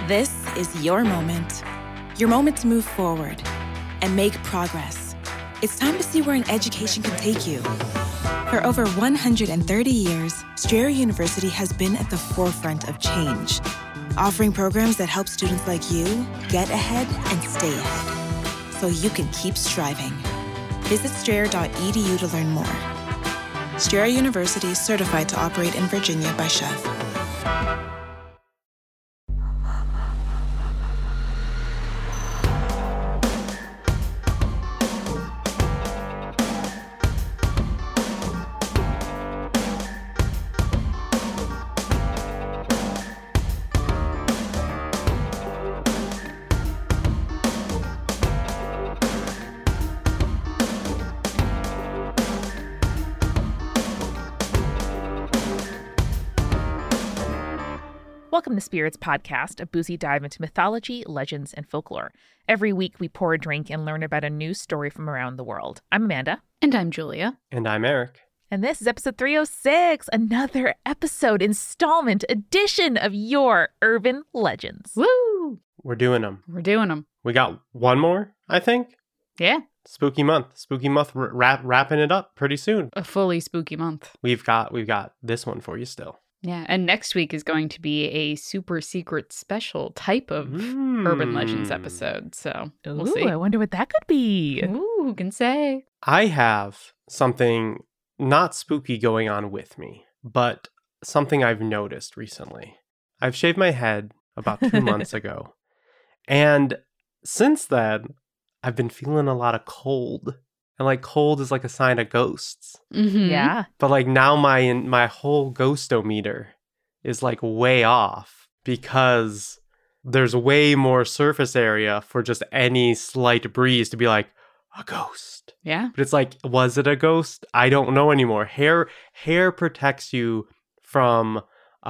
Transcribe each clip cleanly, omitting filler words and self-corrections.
This is your moment to move forward and make progress. It's time to see where an education can take you. For over 130 years, Strayer University has been at the forefront of change, offering programs that help students like you get ahead and stay ahead, so you can keep striving. Visit strayer.edu to learn more. Strayer University is certified to operate in Virginia by Chev. Welcome to Spirits Podcast, a boozy dive into mythology, legends, and folklore. Every week, we pour a drink and learn about a new story from around the world. I'm Amanda. And I'm Julia. And I'm Eric. And this is episode 306, another episode, installment, edition of your Urban Legends. Woo! We're doing them. We got one more, I think. Yeah. Spooky month wrapping it up pretty soon. A fully spooky month. We've got this one for you still. Yeah, and next week is going to be a super secret special type of Urban Legends episode, so we'll see. I wonder what that could be. Ooh, who can say? I have something not spooky going on with me, but something I've noticed recently. I've shaved my head about 2 months ago, and since then, I've been feeling a lot of cold. And like cold is like a sign of ghosts. Mm-hmm. Yeah. But like now my whole ghostometer is like way off because there's way more surface area for just any slight breeze to be like a ghost. Yeah. But it's like, was it a ghost? I don't know anymore. Hair protects you from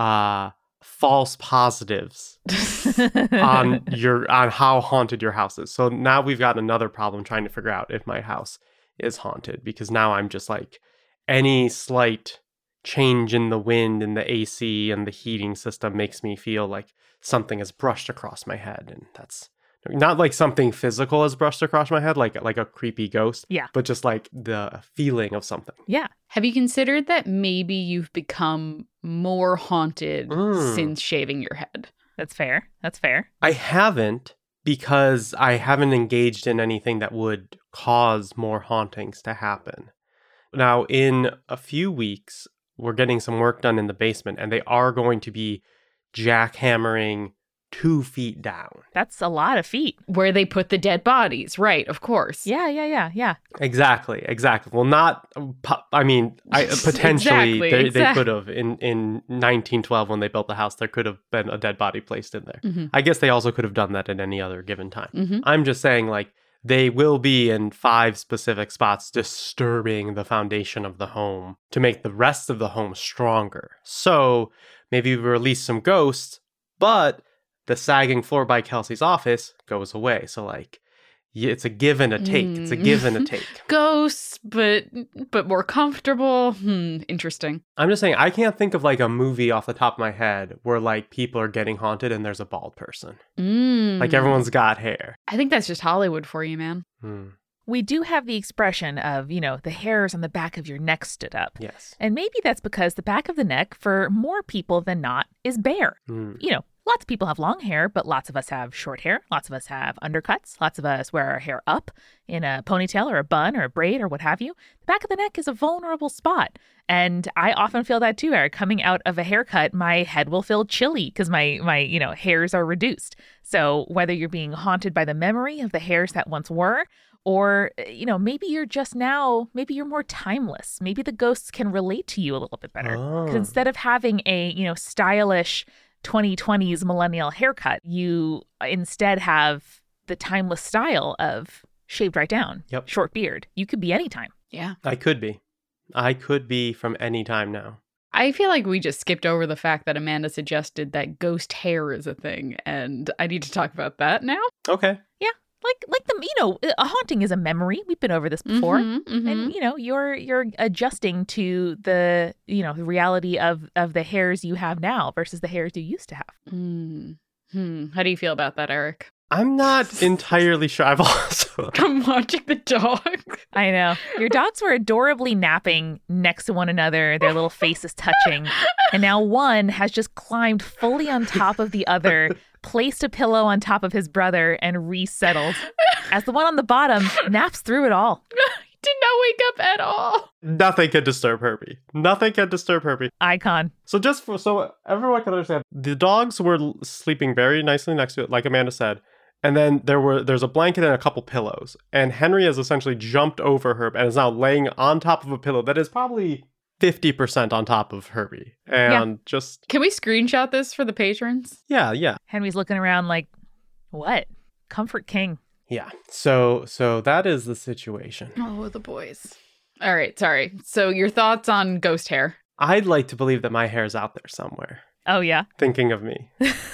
false positives on how haunted your house is. So now we've got another problem trying to figure out if my house is haunted, because now I'm just like, any slight change in the wind and the AC and the heating system makes me feel like something has brushed across my head, and that's not like something physical has brushed across my head, like a creepy ghost. Yeah. But just like the feeling of something. Yeah. Have you considered that maybe you've become more haunted since shaving your head? That's fair. I haven't, because I haven't engaged in anything that would cause more hauntings to happen. Now, in a few weeks, we're getting some work done in the basement, and they are going to be jackhammering 2 feet down. That's a lot of feet. Where they put the dead bodies, right, of course. Yeah. Exactly. Well, not, potentially they could have. In 1912, when they built the house, there could have been a dead body placed in there. Mm-hmm. I guess they also could have done that at any other given time. Mm-hmm. I'm just saying, like, they will be in 5 specific spots disturbing the foundation of the home to make the rest of the home stronger. So maybe we release some ghosts, but the sagging floor by Kelsey's office goes away. So like, it's a give and a take. Ghosts, but more comfortable. Interesting. I'm just saying, I can't think of like a movie off the top of my head where like people are getting haunted and there's a bald person. Like everyone's got hair. I think that's just Hollywood for you, man. We do have the expression of, the hairs on the back of your neck stood up. Yes. And maybe that's because the back of the neck, for more people than not, is bare. Lots of people have long hair, but lots of us have short hair. Lots of us have undercuts. Lots of us wear our hair up in a ponytail or a bun or a braid or what have you. The back of the neck is a vulnerable spot. And I often feel that too, Eric. Coming out of a haircut, my head will feel chilly because my hairs are reduced. So whether you're being haunted by the memory of the hairs that once were, or, maybe you're maybe you're more timeless. Maybe the ghosts can relate to you a little bit better. Because instead of having a, stylish 2020s millennial haircut, you instead have the timeless style of shaved right down, short beard. You could be anytime. Yeah. I could be from any time now. I feel like we just skipped over the fact that Amanda suggested that ghost hair is a thing, and I need to talk about that now. Okay. Yeah. Like a haunting is a memory. We've been over this before. And you're adjusting to the reality of the hairs you have now versus the hairs you used to have. How do you feel about that, Eric? I'm not entirely sure. I've also... I'm watching the dog. I know. Your dogs were adorably napping next to one another, their little faces touching. And now one has just climbed fully on top of the other, placed a pillow on top of his brother, and resettled. As the one on the bottom naps through it all. Did not wake up at all. Nothing can disturb Herbie. Nothing can disturb Herbie. Icon. So so everyone can understand, the dogs were sleeping very nicely next to it, like Amanda said. And then there's a blanket and a couple pillows. And Henry has essentially jumped over Herb and is now laying on top of a pillow that is probably 50% on top of Herbie. And just... Can we screenshot this for the patrons? Yeah. Henry's looking around like, what? Comfort King. Yeah. So that is the situation. Oh, the boys. All right, sorry. So your thoughts on ghost hair? I'd like to believe that my hair's out there somewhere. Oh, yeah? Thinking of me.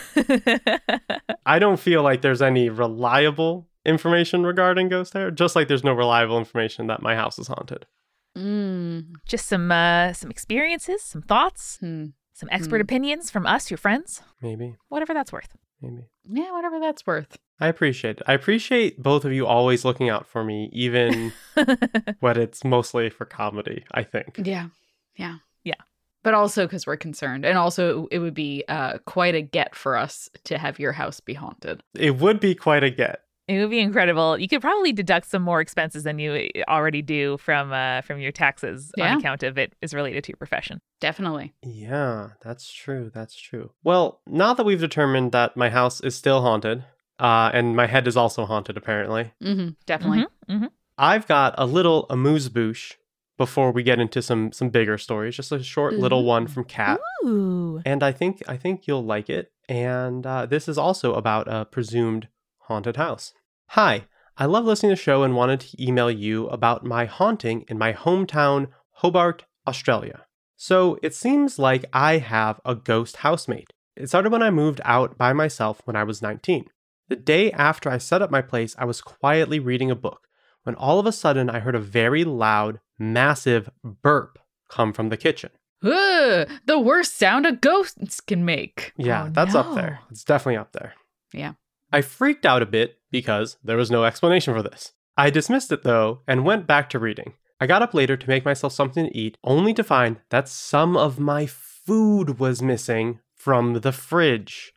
I don't feel like there's any reliable information regarding ghost hair, just like there's no reliable information that my house is haunted. Just some experiences, some thoughts, some expert opinions from us, your friends. Maybe. Whatever that's worth. Maybe. Yeah, whatever that's worth. I appreciate it. I appreciate both of you always looking out for me, even when it's mostly for comedy, I think. Yeah. But also because we're concerned. And also it would be quite a get for us to have your house be haunted. It would be quite a get. It would be incredible. You could probably deduct some more expenses than you already do from your taxes on account of it is related to your profession. Definitely. Yeah, that's true. That's true. Well, now that we've determined that my house is still haunted, and my head is also haunted, apparently. Definitely. I've got a little amuse-bouche before we get into some bigger stories. Just a short little one from Kat. Ooh. And I think you'll like it. And this is also about a presumed haunted house. Hi, I love listening to the show and wanted to email you about my haunting in my hometown, Hobart, Australia. So it seems like I have a ghost housemate. It started when I moved out by myself when I was 19. The day after I set up my place, I was quietly reading a book when all of a sudden I heard a very loud, massive burp come from the kitchen. The worst sound a ghost can make. Yeah, that's up there. It's definitely up there. Yeah. I freaked out a bit because there was no explanation for this. I dismissed it though and went back to reading. I got up later to make myself something to eat, only to find that some of my food was missing from the fridge.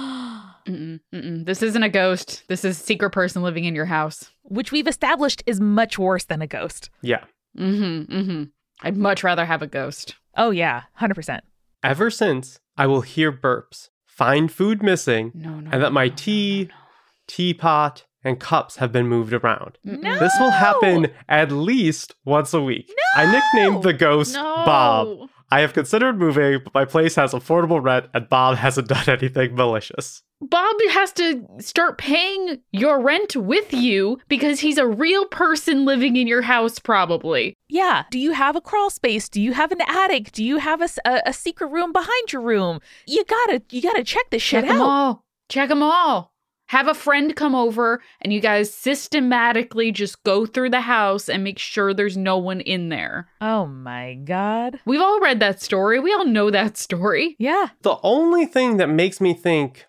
This isn't a ghost. This is a secret person living in your house. Which we've established is much worse than a ghost. Yeah. I'd much rather have a ghost. Oh, yeah. 100%. Ever since, I will hear burps, find food missing, and that my teapot, and cups have been moved around. No! This will happen at least once a week. No! I nicknamed the ghost Bob. I have considered moving, but my place has affordable rent, and Bob hasn't done anything malicious. Bob has to start paying your rent with you because he's a real person living in your house, probably. Yeah. Do you have a crawl space? Do you have an attic? Do you have a secret room behind your room? You gotta check this shit out. Check them all. Have a friend come over and you guys systematically just go through the house and make sure there's no one in there. Oh my God. We've all read that story. We all know that story. Yeah. The only thing that makes me think,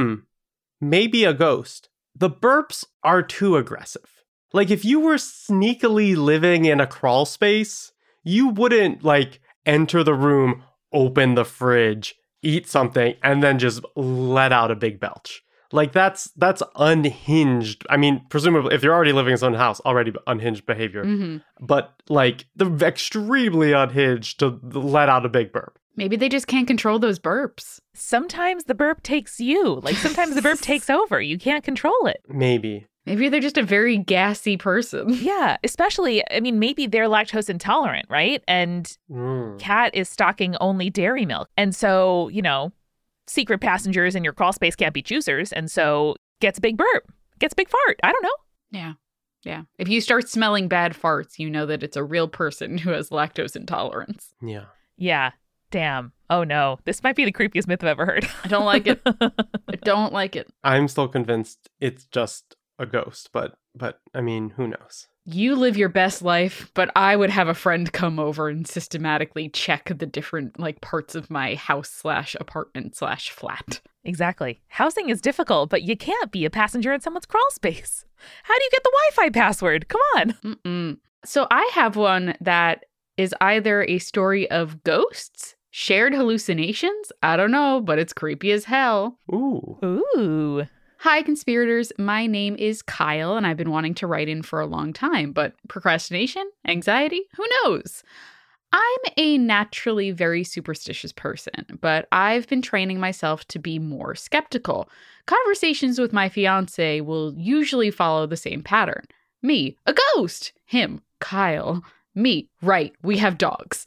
maybe a ghost, the burps are too aggressive. Like if you were sneakily living in a crawl space, you wouldn't enter the room, open the fridge, eat something, and then just let out a big belch. That's unhinged. I mean, presumably, if you're already living in someone's house, already unhinged behavior. But, they're extremely unhinged to let out a big burp. Maybe they just can't control those burps. Sometimes the burp takes you. Sometimes the burp takes over. You can't control it. Maybe they're just a very gassy person. Yeah, especially, maybe they're lactose intolerant, right? And Kat is stocking only dairy milk. And so, secret passengers in your crawl space can't be choosers, and so gets a big burp, gets a big fart. I don't know. Yeah. If you start smelling bad farts, you know that it's a real person who has lactose intolerance. Yeah. Damn. Oh no. This might be the creepiest myth I've ever heard. I don't like it. I don't like it. I'm still convinced it's just a ghost, but who knows? You live your best life, but I would have a friend come over and systematically check the different parts of my house /apartment/flat. Exactly. Housing is difficult, but you can't be a passenger in someone's crawl space. How do you get the Wi-Fi password? Come on. Mm-mm. So I have one that is either a story of ghosts, shared hallucinations, I don't know, but it's creepy as hell. Ooh. Ooh. Hi, conspirators. My name is Kyle, and I've been wanting to write in for a long time, but procrastination, anxiety, who knows? I'm a naturally very superstitious person, but I've been training myself to be more skeptical. Conversations with my fiance will usually follow the same pattern. Me, a ghost. Him, Kyle. Me, right, we have dogs.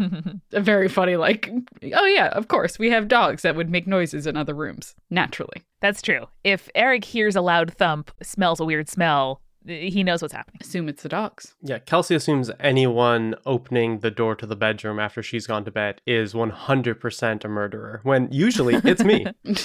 A very funny, like, oh yeah, of course, we have dogs that would make noises in other rooms, naturally. That's true. If Eric hears a loud thump, smells a weird smell, he knows what's happening. Assume it's the dogs. Yeah, Kelsey assumes anyone opening the door to the bedroom after she's gone to bed is 100% a murderer, when usually it's me,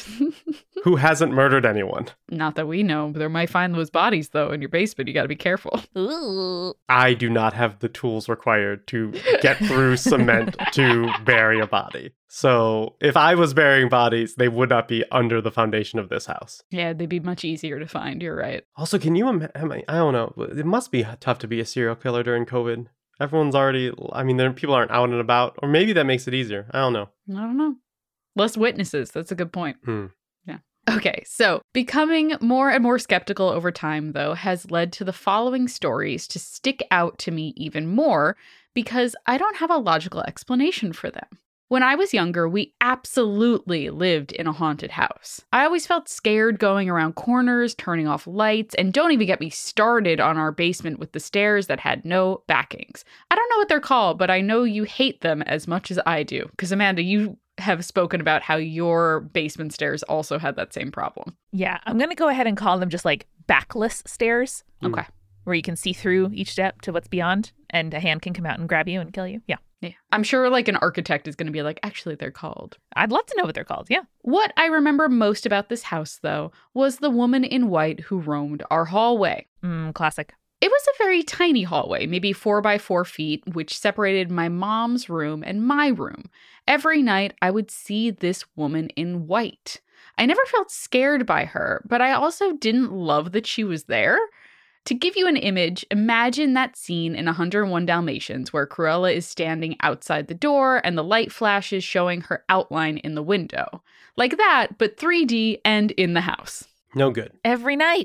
who hasn't murdered anyone. Not that we know. There might find those bodies, though, in your basement. You gotta be careful. Ooh. I do not have the tools required to get through cement to bury a body. So if I was burying bodies, they would not be under the foundation of this house. Yeah, they'd be much easier to find. You're right. Also, can you imagine? I don't know. It must be tough to be a serial killer during COVID. Everyone's already, people aren't out and about. Or maybe that makes it easier. I don't know. I don't know. Less witnesses. That's a good point. Hmm. Yeah. Okay, so becoming more and more skeptical over time, though, has led to the following stories to stick out to me even more because I don't have a logical explanation for them. When I was younger, we absolutely lived in a haunted house. I always felt scared going around corners, turning off lights, and don't even get me started on our basement with the stairs that had no backings. I don't know what they're called, but I know you hate them as much as I do. Because Amanda, you have spoken about how your basement stairs also had that same problem. Yeah, I'm going to go ahead and call them just like backless stairs. Okay. Where you can see through each step to what's beyond, and a hand can come out and grab you and kill you. Yeah. Yeah. I'm sure like an architect is going to be like, actually, they're called. I'd love to know what they're called. Yeah. What I remember most about this house, though, was the woman in white who roamed our hallway. Classic. It was a very tiny hallway, maybe 4 by 4 feet, which separated my mom's room and my room. Every night, I would see this woman in white. I never felt scared by her, but I also didn't love that she was there. To give you an image, imagine that scene in 101 Dalmatians where Cruella is standing outside the door and the light flashes showing her outline in the window. Like that, but 3D and in the house. No good. Every night,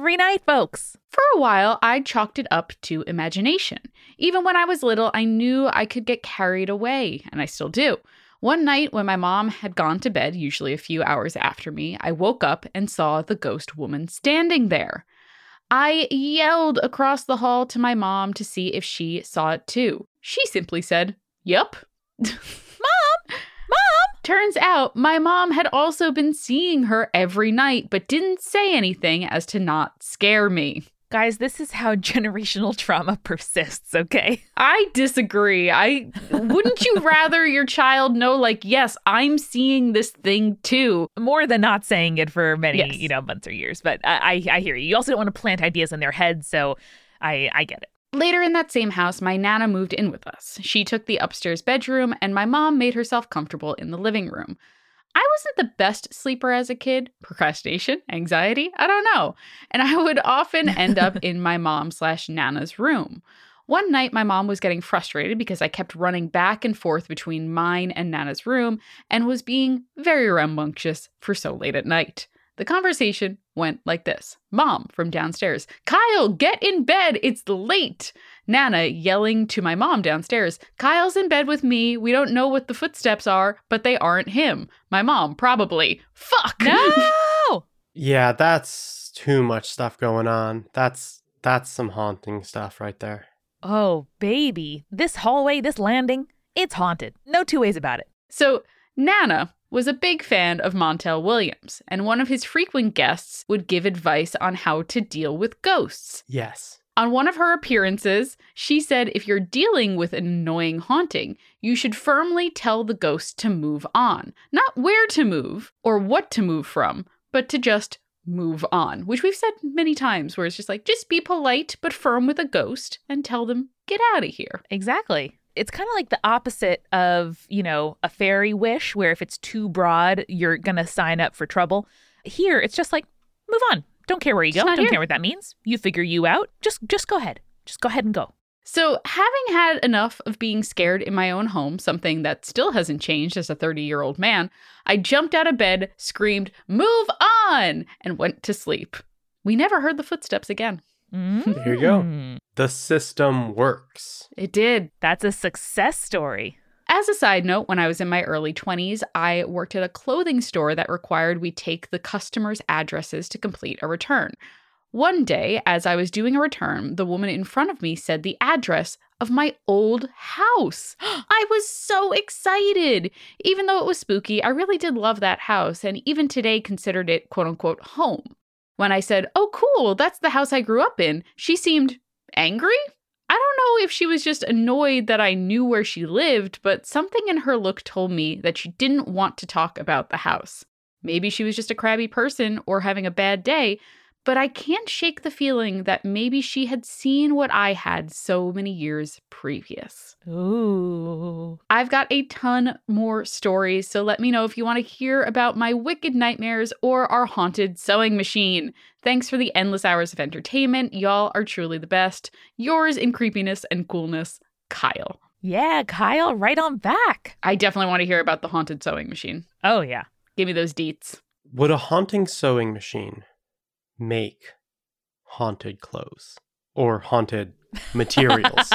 folks. For a while, I chalked it up to imagination. Even when I was little, I knew I could get carried away, and I still do. One night when my mom had gone to bed, usually a few hours after me, I woke up and saw the ghost woman standing there. I yelled across the hall to my mom to see if she saw it too. She simply said, "Yep." Mom! Turns out my mom had also been seeing her every night, but didn't say anything as to not scare me. Guys, this is how generational trauma persists, okay? I disagree. Wouldn't you rather your child know, like, yes, I'm seeing this thing too? More than not saying it for many, Yes. months or years. But I hear you. You also don't want to plant ideas in their heads, so I get it. Later in that same house, my Nana moved in with us. She took the upstairs bedroom, and my mom made herself comfortable in the living room. I wasn't the best sleeper as a kid. Procrastination, anxiety, I don't know. And I would often end up in my mom/Nana's room. One night, my mom was getting frustrated because I kept running back and forth between mine and Nana's room and was being very rambunctious for so late at night. The conversation went like this. Mom from downstairs, "Kyle, get in bed, it's late." Nana yelling to my mom downstairs, "Kyle's in bed with me, we don't know what the footsteps are, but they aren't him." My mom, probably, "Fuck." No! Yeah, that's too much stuff going on. That's some haunting stuff right there. Oh, baby. This hallway, this landing, it's haunted. No two ways about it. So Nana was a big fan of Montel Williams, and one of his frequent guests would give advice on how to deal with ghosts. Yes. On one of her appearances, she said if you're dealing with an annoying haunting, you should firmly tell the ghost to move on. Not where to move or what to move from, but to just move on, which we've said many times, where it's just like, just be polite but firm with a ghost and tell them, get out of here. Exactly. It's kind of like the opposite of, a fairy wish, where if it's too broad, you're going to sign up for trouble. Here, it's just like, move on. Don't care where you go. Don't care what that means. You figure you out. Just go ahead. Just go ahead and go. So having had enough of being scared in my own home, something that still hasn't changed as a 30-year-old man, I jumped out of bed, screamed, "Move on!" and went to sleep. We never heard the footsteps again. There you go. The system works. It did. That's a success story. As a side note, when I was in my early 20s, I worked at a clothing store that required we take the customer's addresses to complete a return. One day, as I was doing a return, the woman in front of me said the address of my old house. I was so excited. Even though it was spooky, I really did love that house, and even today considered it quote-unquote home. When I said, "Oh, cool, that's the house I grew up in," she seemed angry. I don't know if she was just annoyed that I knew where she lived, but something in her look told me that she didn't want to talk about the house. Maybe she was just a crabby person or having a bad day, but I can't shake the feeling that maybe she had seen what I had so many years previous. Ooh. I've got a ton more stories, so let me know if you want to hear about my wicked nightmares or our haunted sewing machine. Thanks for the endless hours of entertainment. Y'all are truly the best. Yours in creepiness and coolness, Kyle. Yeah, Kyle, right on back. I definitely want to hear about the haunted sewing machine. Oh, yeah. Give me those deets. Would a haunting sewing machine make haunted clothes or haunted materials?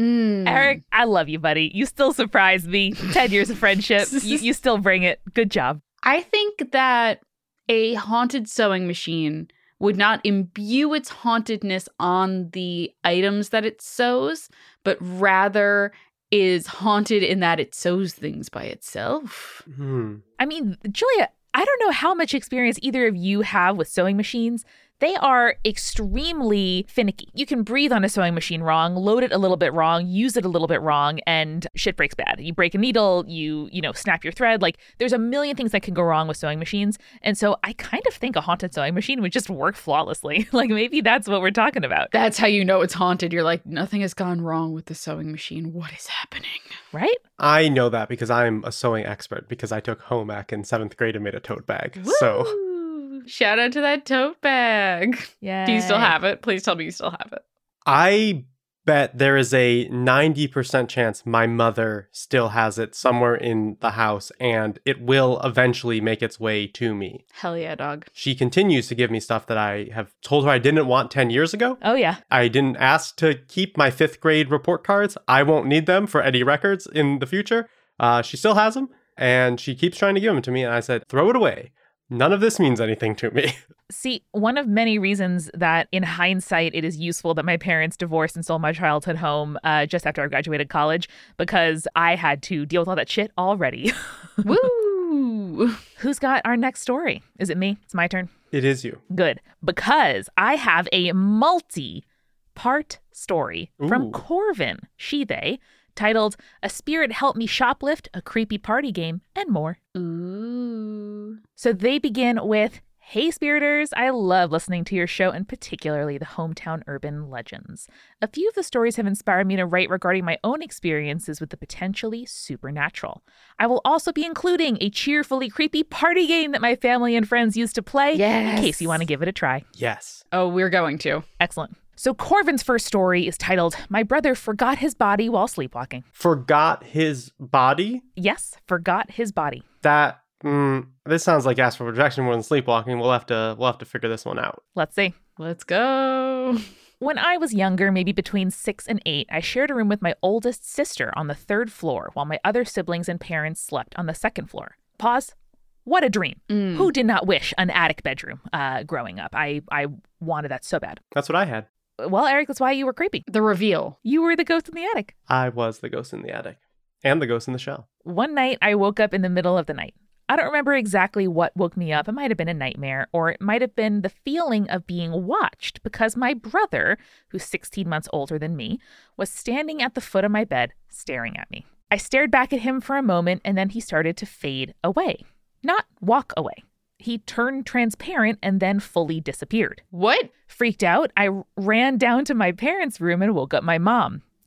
Eric, I love you, buddy. You still surprise me. 10 years of friendship. You still bring it. Good job. I think that a haunted sewing machine would not imbue its hauntedness on the items that it sews, but rather is haunted in that it sews things by itself. I mean, Julia, I don't know how much experience either of you have with sewing machines. They are extremely finicky. You can breathe on a sewing machine wrong, load it a little bit wrong, use it a little bit wrong, and shit breaks bad. You break a needle, you snap your thread. Like, there's a million things that can go wrong with sewing machines. And so I kind of think a haunted sewing machine would just work flawlessly. Like, maybe that's what we're talking about. That's how you know it's haunted. You're like, nothing has gone wrong with the sewing machine. What is happening? Right? I know that because I'm a sewing expert because I took home ec in 7th grade and made a tote bag. Woo! So Shout out to that tote bag. Yeah. Do you still have it? Please tell me you still have it. I bet there is a 90% chance my mother still has it somewhere in the house, and it will eventually make its way to me. Hell yeah, dog. She continues to give me stuff that I have told her I didn't want 10 years ago. Oh, yeah. I didn't ask to keep my 5th grade report cards. I won't need them for any records in the future. She still has them, and she keeps trying to give them to me, and I said, throw it away. None of this means anything to me. See, one of many reasons that in hindsight it is useful that my parents divorced and sold my childhood home just after I graduated college, because I had to deal with all that shit already. Woo! Who's got our next story? Is it me? It's my turn? It is you. Good. Because I have a multi-part story from Corvin, they, titled A Spirit Help Me Shoplift, a Creepy Party Game, and more. Ooh. So they begin with, "Hey Spiriters, I love listening to your show and particularly the hometown urban legends. A few of the stories have inspired me to write regarding my own experiences with the potentially supernatural. I will also be including a cheerfully creepy party game that my family and friends used to play, in case you want to give it a try." Yes. Oh, we're going to. Excellent. So Corvin's first story is titled, My Brother Forgot His Body While Sleepwalking. Forgot his body? Yes, forgot his body. That, this sounds like astral projection more than sleepwalking. We'll have to figure this one out. Let's see. Let's go. When I was younger, maybe between 6 and 8, I shared a room with my oldest sister on the 3rd floor while my other siblings and parents slept on the 2nd floor. Pause. What a dream. Who did not wish an attic bedroom growing up? I wanted that so bad. That's what I had. Well, Eric, that's why you were creepy. The reveal. You were the ghost in the attic. I was the ghost in the attic. And the ghost in the shell. One night, I woke up in the middle of the night. I don't remember exactly what woke me up. It might have been a nightmare, or it might have been the feeling of being watched because my brother, who's 16 months older than me, was standing at the foot of my bed staring at me. I stared back at him for a moment, and then he started to fade away. Not walk away. He turned transparent and then fully disappeared. What? Freaked out, I ran down to my parents' room and woke up my mom.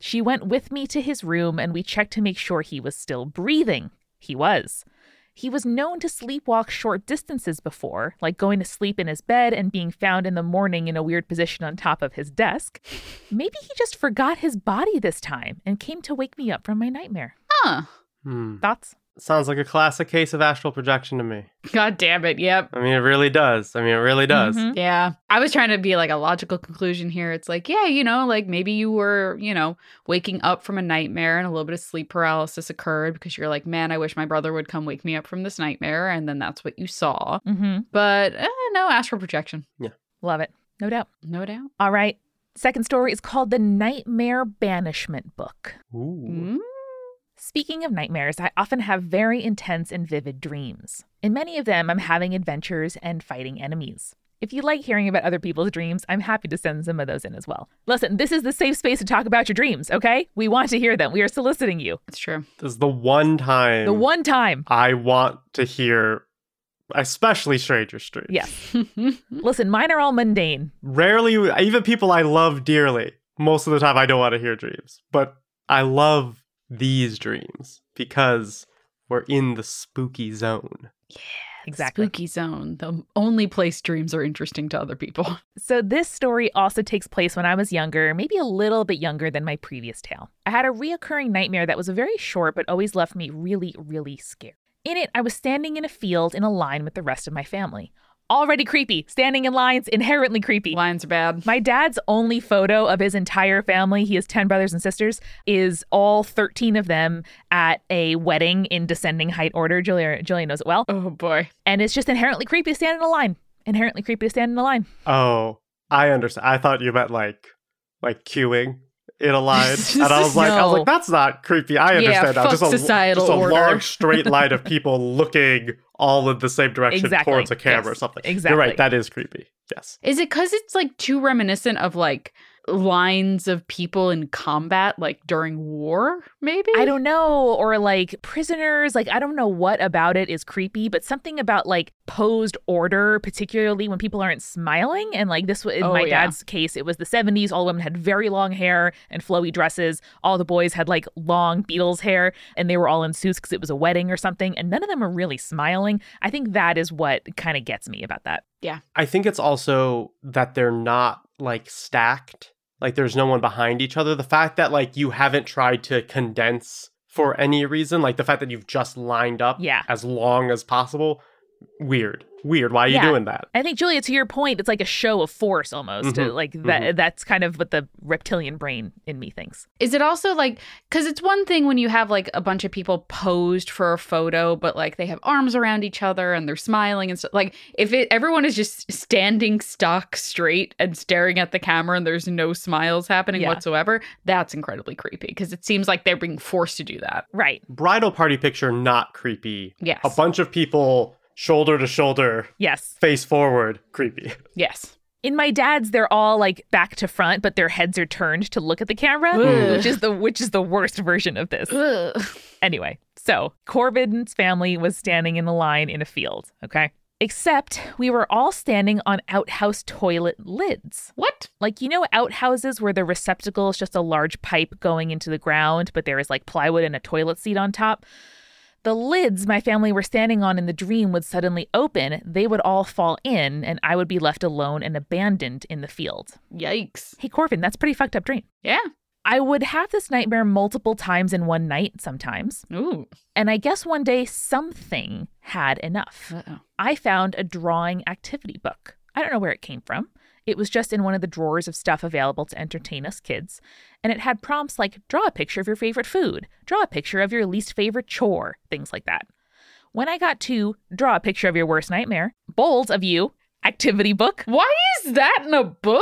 She went with me to his room and we checked to make sure he was still breathing. He was. He was known to sleepwalk short distances before, like going to sleep in his bed and being found in the morning in a weird position on top of his desk. Maybe he just forgot his body this time and came to wake me up from my nightmare. Huh. Thoughts? Sounds like a classic case of astral projection to me. God damn it. Yep. I mean, it really does. Mm-hmm. Yeah. I was trying to be like a logical conclusion here. It's like, yeah, like maybe you were, waking up from a nightmare and a little bit of sleep paralysis occurred because you're like, man, I wish my brother would come wake me up from this nightmare. And then that's what you saw. Mm-hmm. But no, astral projection. Yeah. Love it. No doubt. No doubt. All right. Second story is called The Nightmare Banishment Book. Ooh. Speaking of nightmares, I often have very intense and vivid dreams. In many of them, I'm having adventures and fighting enemies. If you like hearing about other people's dreams, I'm happy to send some of those in as well. Listen, this is the safe space to talk about your dreams, okay? We want to hear them. We are soliciting you. It's true. This is the one time I want to hear, especially strangers' dreams. Yes. Listen, mine are all mundane. Rarely, even people I love dearly, most of the time I don't want to hear dreams. But I love these dreams because we're in the spooky zone. Yeah, exactly. Spooky zone, the only place dreams are interesting to other people. So this story also takes place when I was younger, maybe a little bit younger than my previous tale. I had a reoccurring nightmare that was very short but always left me really, really scared. In it, I was standing in a field in a line with the rest of my family. Already creepy. Standing in lines, inherently creepy. Lines are bad. My dad's only photo of his entire family, he has 10 brothers and sisters, is all 13 of them at a wedding in descending height order. Julia knows it well. Oh, boy. And it's just inherently creepy to stand in a line. Inherently creepy to stand in a line. Oh, I understand. I thought you meant like queuing in a line. And I was like, that's not creepy. I understand now. Just a long straight line of people looking all in the same direction towards a camera or something. Exactly. You're right. That is creepy. Yes. Is it because it's like too reminiscent of like lines of people in combat, like during war, maybe? I don't know. Or like prisoners. Like, I don't know what about it is creepy, but something about like posed order, particularly when people aren't smiling. And like this, in my dad's case, it was the 70s. All women had very long hair and flowy dresses. All the boys had like long Beatles hair and they were all in suits because it was a wedding or something. And none of them were really smiling. I think that is what kind of gets me about that. Yeah. I think it's also that they're not like stacked. Like there's no one behind each other. The fact that like you haven't tried to condense for any reason, like the fact that you've just lined up as long as possible, weird. Why are you doing that? I think, Julia, to your point, it's like a show of force almost. That's kind of what the reptilian brain in me thinks. Is it also like, because it's one thing when you have like a bunch of people posed for a photo, but like they have arms around each other and they're smiling and stuff. Like if everyone is just standing stock straight and staring at the camera and there's no smiles happening whatsoever, that's incredibly creepy because it seems like they're being forced to do that. Right. Bridal party picture, not creepy. Yes. A bunch of people shoulder to shoulder. Yes. Face forward. Creepy. Yes. In my dad's, they're all like back to front, but their heads are turned to look at the camera, which is the worst version of this. Anyway, so Corbin's family was standing in a line in a field, okay? Except we were all standing on outhouse toilet lids. What? Like, outhouses where the receptacle is just a large pipe going into the ground, but there is like plywood and a toilet seat on top. The lids my family were standing on in the dream would suddenly open, they would all fall in, and I would be left alone and abandoned in the field. Yikes. Hey, Corbin, that's a pretty fucked up dream. Yeah. I would have this nightmare multiple times in one night sometimes. Ooh. And I guess one day something had enough. Uh-oh. I found a drawing activity book. I don't know where it came from. It was just in one of the drawers of stuff available to entertain us kids. And it had prompts like, draw a picture of your favorite food, draw a picture of your least favorite chore, things like that. When I got to draw a picture of your worst nightmare, bold of you, activity book. Why is that in a book?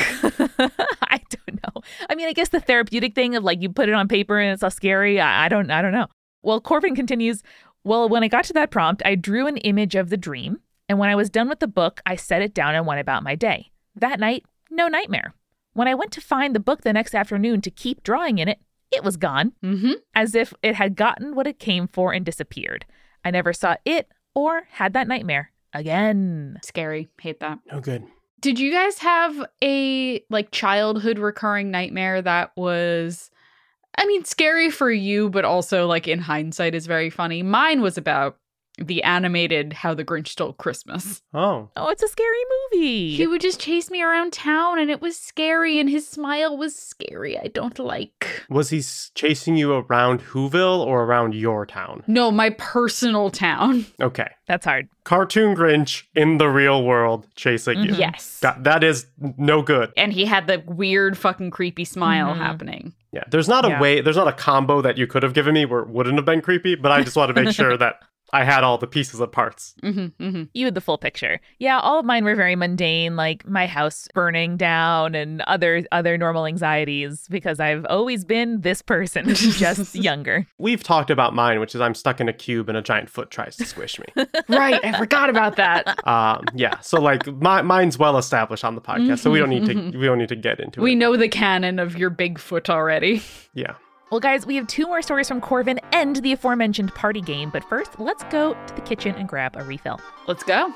I don't know. I mean, I guess the therapeutic thing of like you put it on paper and it's all scary. I don't know. Well, Corbin continues, well, when I got to that prompt, I drew an image of the dream. And when I was done with the book, I set it down and went about my day. That night, no nightmare. When I went to find the book the next afternoon to keep drawing in it, it was gone. Mm-hmm. As if it had gotten what it came for and disappeared. I never saw it or had that nightmare again. Scary. Hate that. No good. Did you guys have a like childhood recurring nightmare that was I mean, scary for you, but also, like, in hindsight is very funny. Mine was about the animated How the Grinch Stole Christmas. Oh, it's a scary movie. He would just chase me around town, and it was scary, and his smile was scary. I don't like. Was he chasing you around Whoville or around your town? No, my personal town. Okay. That's hard. Cartoon Grinch in the real world chasing you. Yes. That is no good. And he had the weird fucking creepy smile happening. Yeah, there's not a combo that you could have given me where it wouldn't have been creepy, but I just want to make sure that I had all the pieces and parts. You had the full picture. Yeah, all of mine were very mundane, like my house burning down and other normal anxieties, because I've always been this person, just younger. We've talked about mine, which is I'm stuck in a cube and a giant foot tries to squish me. Right, I forgot about that. Yeah, so like mine's well established on the podcast, so we don't need to get into it. We know the canon of your Bigfoot already. Yeah. Well, guys, we have 2 more stories from Corvin and the aforementioned party game. But first, let's go to the kitchen and grab a refill. Let's go.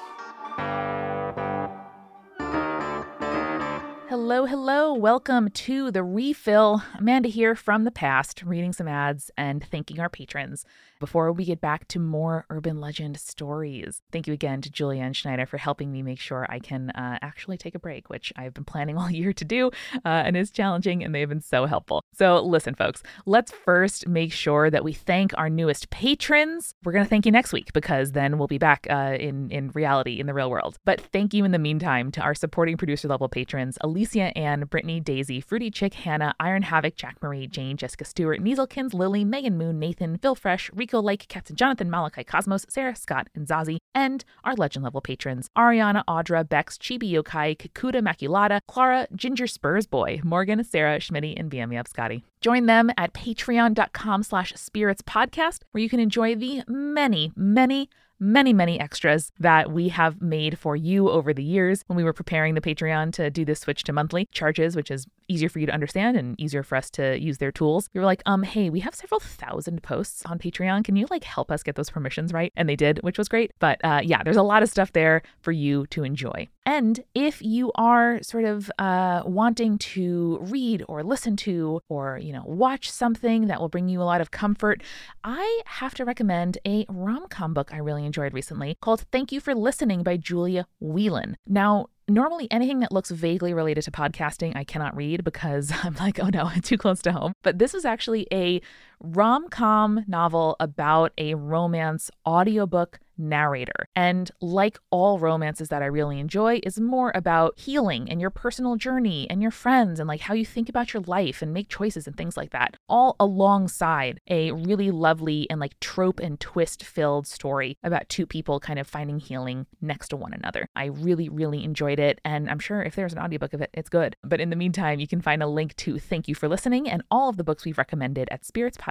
Hello, hello. Welcome to the refill. Amanda here from the past, reading some ads and thanking our patrons before we get back to more urban legend stories. Thank you again to Julia and Schneider for helping me make sure I can actually take a break, which I've been planning all year to do and is challenging, and they've been so helpful. So listen, folks, let's first make sure that we thank our newest patrons. We're going to thank you next week because then we'll be back in reality, in the real world. But thank you in the meantime to our supporting producer level patrons, Alicia, Ann, Brittany, Daisy, Fruity Chick, Hannah, Iron Havoc, Jack Marie, Jane, Jessica Stewart, Nieselkins, Lily, Megan Moon, Nathan, Phil Fresh, Rico Lake, Captain Jonathan, Malachi Cosmos, Sarah, Scott, and Zazie, and our legend level patrons, Ariana, Audra, Bex, Chibi Yokai, Kakuda Maculata, Clara, Ginger Spurs Boy, Morgan, Sarah, Schmitty, and BMF Scotty. Join them at patreon.com/spiritspodcast, where you can enjoy the many extras that we have made for you over the years when we were preparing the Patreon to do this switch to monthly charges, which is easier for you to understand and easier for us to use their tools. We were like, hey, we have several thousand posts on Patreon. Can you help us get those permissions right? And they did, which was great. But yeah, there's a lot of stuff there for you to enjoy. And if you are sort of wanting to read or listen to or, watch something that will bring you a lot of comfort, I have to recommend a rom-com book I really enjoyed recently called Thank You for Listening by Julia Whelan. Now, normally anything that looks vaguely related to podcasting, I cannot read because I'm like, oh no, too close to home. But this is actually a rom-com novel about a romance audiobook narrator. And like all romances that I really enjoy, is more about healing and your personal journey and your friends and how you think about your life and make choices and things like that, all alongside a really lovely and trope and twist filled story about 2 people kind of finding healing next to one another. I really enjoyed it, and I'm sure if there's an audiobook of it, it's good. But in the meantime, you can find a link to Thank You for Listening and all of the books we've recommended at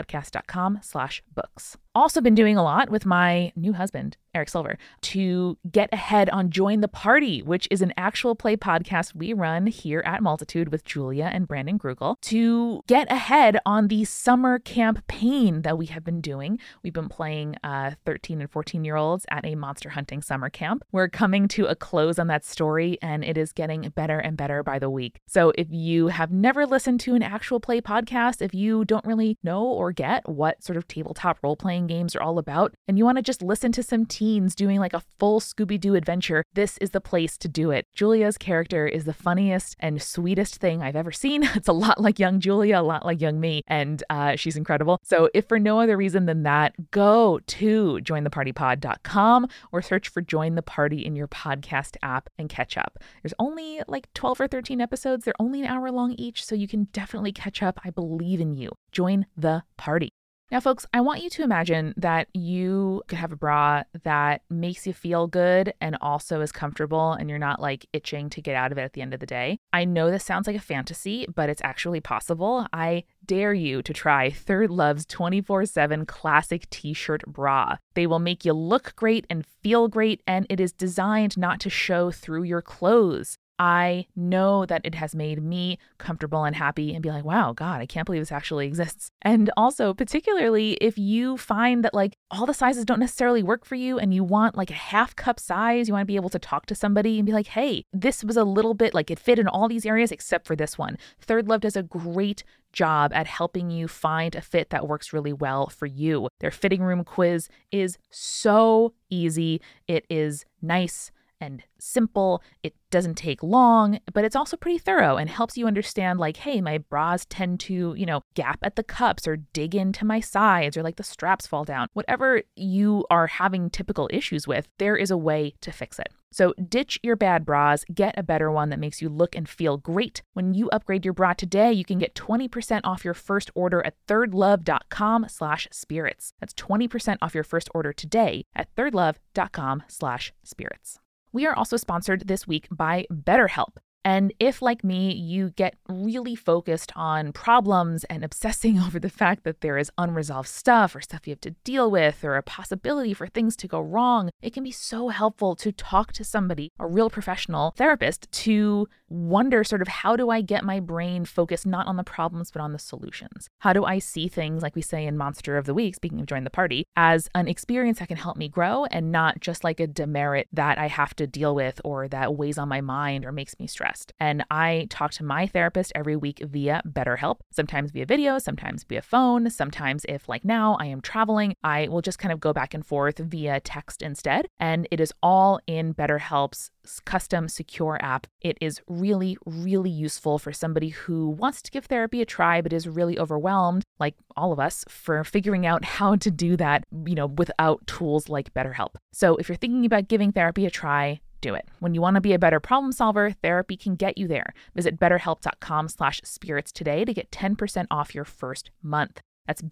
spiritspodcast.com/books. Also been doing a lot with my new husband, Eric Silver, to get ahead on Join the Party, which is an actual play podcast we run here at Multitude with Julia and Brandon Grugel, to get ahead on the summer campaign that we have been doing. We've been playing 13 and 14-year-olds at a monster hunting summer camp. We're coming to a close on that story, and it is getting better and better by the week. So if you have never listened to an actual play podcast, if you don't really know or get what sort of tabletop role-playing games are all about, and you want to just listen to some teens doing a full Scooby-Doo adventure, this is the place to do it. Julia's character is the funniest and sweetest thing I've ever seen. It's a lot like young Julia, a lot like young me, and she's incredible. So if for no other reason than that, go to jointhepartypod.com or search for Join the Party in your podcast app and catch up. There's only 12 or 13 episodes. They're only an hour long each, so you can definitely catch up. I believe in you. Join the party. Now, folks, I want you to imagine that you could have a bra that makes you feel good and also is comfortable, and you're not itching to get out of it at the end of the day. I know this sounds like a fantasy, but it's actually possible. I dare you to try Third Love's 24/7 classic t-shirt bra. They will make you look great and feel great, and it is designed not to show through your clothes. I know that it has made me comfortable and happy and be like, wow, God, I can't believe this actually exists. And also, particularly if you find that like all the sizes don't necessarily work for you and you want like a half cup size, you want to be able to talk to somebody and be like, hey, this was a little bit like it fit in all these areas except for this one. Third Love does a great job at helping you find a fit that works really well for you. Their fitting room quiz is so easy. It is nice and simple. It doesn't take long, but it's also pretty thorough and helps you understand like, hey, my bras tend to, gap at the cups or dig into my sides or like the straps fall down. Whatever you are having typical issues with, there is a way to fix it. So ditch your bad bras, get a better one that makes you look and feel great. When you upgrade your bra today, you can get 20% off your first order at thirdlove.com/spirits. That's 20% off your first order today at thirdlove.com/spirits. We are also sponsored this week by BetterHelp. And if, like me, you get really focused on problems and obsessing over the fact that there is unresolved stuff or stuff you have to deal with or a possibility for things to go wrong, it can be so helpful to talk to somebody, a real professional therapist, to wonder sort of how do I get my brain focused not on the problems but on the solutions? How do I see things, like we say in Monster of the Week, speaking of Join the Party, as an experience that can help me grow and not just like a demerit that I have to deal with or that weighs on my mind or makes me stressed. And I talk to my therapist every week via BetterHelp, sometimes via video, sometimes via phone, sometimes if like now I am traveling, I will just kind of go back and forth via text instead. And it is all in BetterHelp's custom secure app. It is really, really useful for somebody who wants to give therapy a try, but is really overwhelmed, like all of us, for figuring out how to do that, without tools like BetterHelp. So if you're thinking about giving therapy a try, do it. When you want to be a better problem solver, therapy can get you there. Visit betterhelp.com/spirits today to get 10% off your first month. That's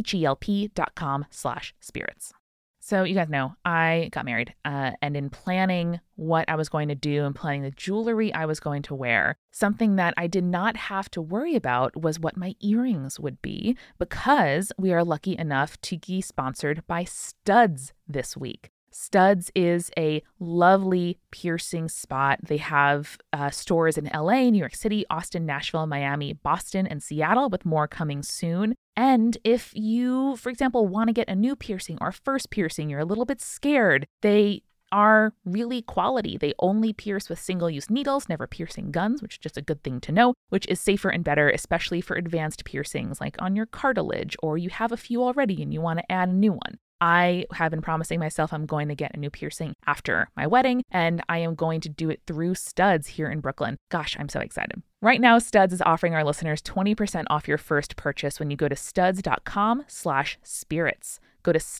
betterhelp.com/spirits. So you guys know I got married, and in planning what I was going to do and planning the jewelry I was going to wear, something that I did not have to worry about was what my earrings would be, because we are lucky enough to be sponsored by Studs this week. Studs is a lovely piercing spot. They have stores in LA, New York City, Austin, Nashville, Miami, Boston, and Seattle, with more coming soon. And if you, for example, want to get a new piercing or a first piercing, you're a little bit scared, they are really quality. They only pierce with single-use needles, never piercing guns, which is just a good thing to know, which is safer and better, especially for advanced piercings like on your cartilage, or you have a few already and you want to add a new one. I have been promising myself I'm going to get a new piercing after my wedding, and I am going to do it through Studs here in Brooklyn. Gosh, I'm so excited. Right now, Studs is offering our listeners 20% off your first purchase when you go to studs.com/spirits. Go to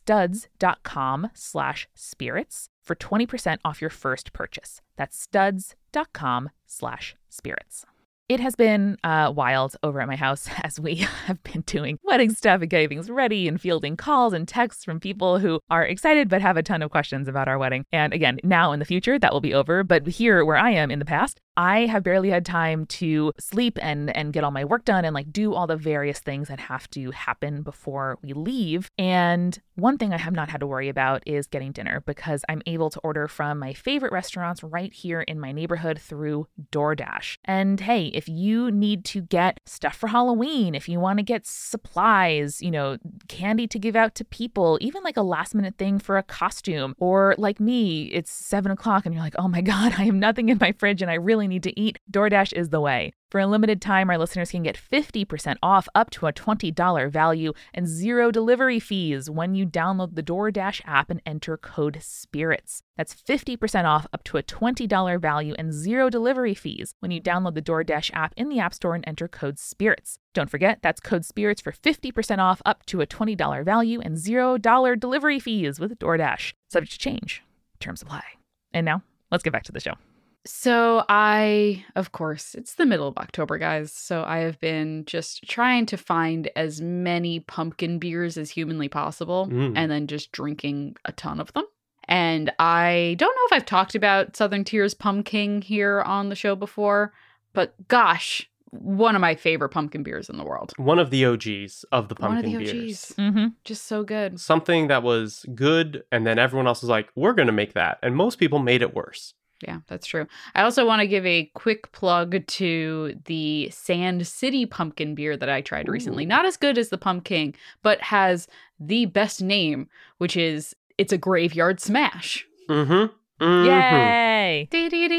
studs.com/spirits for 20% off your first purchase. That's studs.com/spirits. It has been wild over at my house as we have been doing wedding stuff and getting things ready and fielding calls and texts from people who are excited but have a ton of questions about our wedding. And again, now in the future, that will be over. But here where I am in the past, I have barely had time to sleep and get all my work done and like do all the various things that have to happen before we leave. And one thing I have not had to worry about is getting dinner, because I'm able to order from my favorite restaurants right here in my neighborhood through DoorDash. And hey, if you need to get stuff for Halloween, if you want to get supplies, candy to give out to people, even like a last minute thing for a costume, or like me, it's 7:00 and you're like, oh my God, I have nothing in my fridge and I really need to eat, DoorDash is the way. For a limited time, our listeners can get 50% off up to a $20 value and 0 delivery fees when you download the DoorDash app and enter code SPIRITS. That's 50% off up to a $20 value and 0 delivery fees when you download the DoorDash app in the App Store and enter code SPIRITS. Don't forget, that's code SPIRITS for 50% off up to a $20 value and $0 delivery fees with DoorDash. Subject to change. Terms apply. And now, let's get back to the show. So of course, it's the middle of October, guys. So I have been just trying to find as many pumpkin beers as humanly possible and then just drinking a ton of them. And I don't know if I've talked about Southern Tier's Pumpkin here on the show before, but gosh, one of my favorite pumpkin beers in the world. One of the OGs of the pumpkin beers. Mm-hmm. Just so good. Something that was good, and then everyone else was like, we're going to make that. And most people made it worse. Yeah, that's true. I also want to give a quick plug to the Sand City pumpkin beer that I tried recently. Not as good as the Pumpkin, but has the best name, which is it's a graveyard smash. Yay!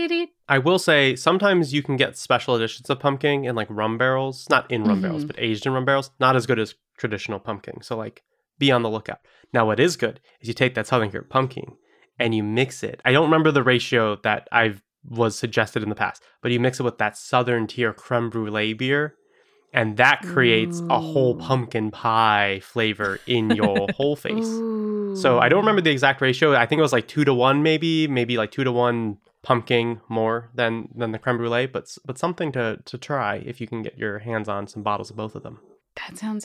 I will say sometimes you can get special editions of pumpkin in like rum barrels, not in rum barrels, but aged in rum barrels. Not as good as traditional pumpkin. So like be on the lookout. Now what is good is you take that Southern Tier pumpkin and you mix it. I don't remember the ratio that was suggested in the past, but you mix it with that Southern Tier creme brulee beer, and that creates a whole pumpkin pie flavor in your whole face. So I don't remember the exact ratio. I think it was like 2-to-1 maybe like 2-to-1 pumpkin more than the creme brulee, but something to try if you can get your hands on some bottles of both of them. That sounds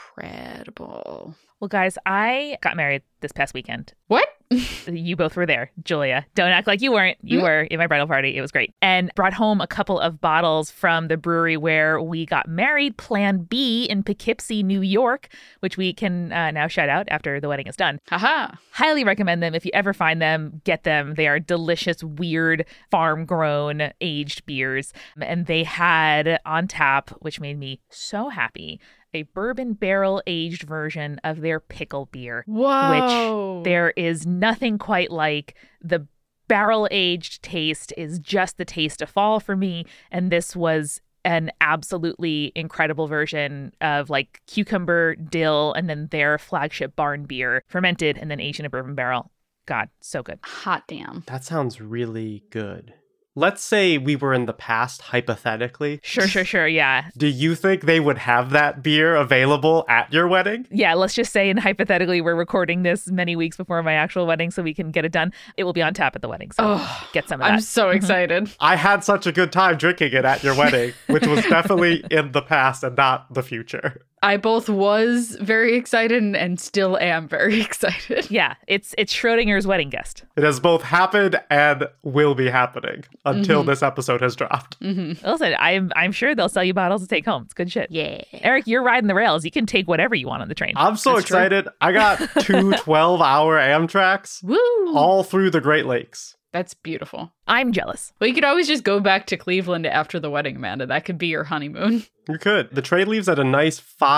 incredible. Well, guys, I got married this past weekend. What? You both were there, Julia. Don't act like you weren't. You were in my bridal party. It was great. And brought home a couple of bottles from the brewery where we got married, Plan B in Poughkeepsie, New York, which we can now shout out after the wedding is done. Haha. Highly recommend them. If you ever find them, get them. They are delicious, weird, farm-grown, aged beers. And they had on tap, which made me so happy, a bourbon barrel-aged version of their pickle beer. Whoa. Which there is nothing quite like. The barrel-aged taste is just the taste of fall for me, and this was an absolutely incredible version of like cucumber, dill, and then their flagship barn beer, fermented and then aged in a bourbon barrel. God, so good. Hot damn. That sounds really good. Let's say we were in the past, hypothetically. Sure, yeah. Do you think they would have that beer available at your wedding? Yeah, let's just say, and hypothetically, we're recording this many weeks before my actual wedding so we can get it done. It will be on tap at the wedding, so get some of that. I'm so excited. I had such a good time drinking it at your wedding, which was definitely in the past and not the future. I both was very excited and still am very excited. Yeah, it's Schrodinger's wedding guest. It has both happened and will be happening until this episode has dropped. Listen, I'm sure they'll sell you bottles to take home. It's good shit. Yeah. Eric, you're riding the rails. You can take whatever you want on the train. I'm so excited. I got 2 12-hour Amtraks Woo! all through the Great Lakes. That's beautiful. I'm jealous. Well, you could always just go back to Cleveland after the wedding, Amanda. That could be your honeymoon. You could. The train leaves at a nice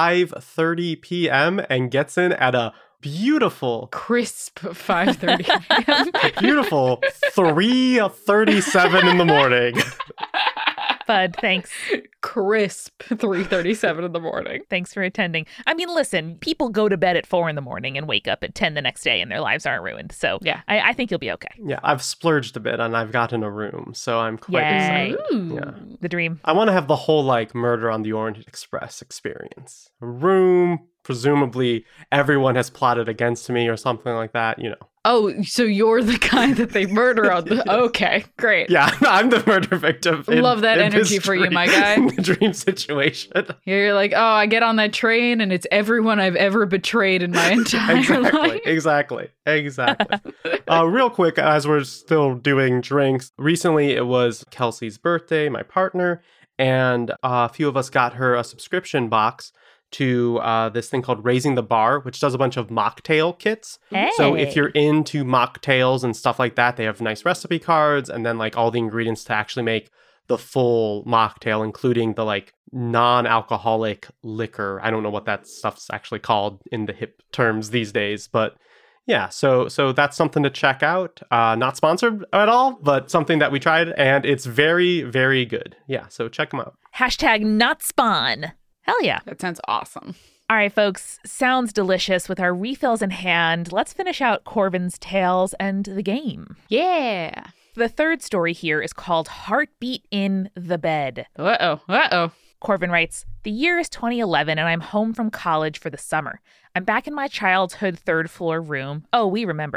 5:30 p.m. and gets in at a beautiful, crisp 5:30 p.m. Beautiful 3:37 in the morning. Bud, thanks. Crisp 3:37 in the morning. Thanks for attending. I mean, listen, people go to bed at 4 in the morning and wake up at 10 the next day and their lives aren't ruined. So yeah, I think you'll be okay. Yeah, I've splurged a bit and I've gotten a room, so I'm quite excited. Yeah. The dream. I want to have the whole like Murder on the Orient Express experience. A room, presumably everyone has plotted against me or something like that, you know. Oh, so you're the guy that they murder on the... Okay, great. Yeah, I'm the murder victim. Love that energy for you, my guy. In the dream situation. You're like, oh, I get on that train and it's everyone I've ever betrayed in my entire life. Exactly. Real quick, as we're still doing drinks, recently it was Kelsey's birthday, my partner, and a few of us got her a subscription box to this thing called Raising the Bar, which does a bunch of mocktail kits. Hey. So if you're into mocktails and stuff like that, they have nice recipe cards and then like all the ingredients to actually make the full mocktail, including the like non-alcoholic liquor. I don't know what that stuff's actually called in the hip terms these days, but yeah, so that's something to check out. Not sponsored at all, but something that we tried, and it's very, very good. Yeah, so check them out. #NotSpawn. Hell yeah. That sounds awesome. All right, folks. Sounds delicious. With our refills in hand, let's finish out Corvin's tales and the game. Yeah. The third story here is called Heartbeat in the Bed. Uh-oh. Corvin writes, the year is 2011 and I'm home from college for the summer. I'm back in my childhood third floor room. Oh, we remember.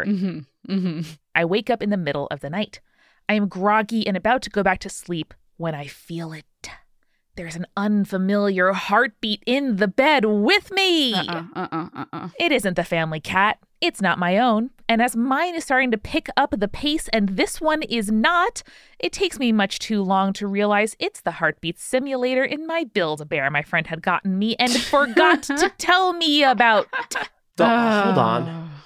I wake up in the middle of the night. I am groggy and about to go back to sleep when I feel it. There's an unfamiliar heartbeat in the bed with me. It isn't the family cat. It's not my own. And as mine is starting to pick up the pace and this one is not, it takes me much too long to realize it's the heartbeat simulator in my Build-A-Bear my friend had gotten me and forgot to tell me about. Hold on.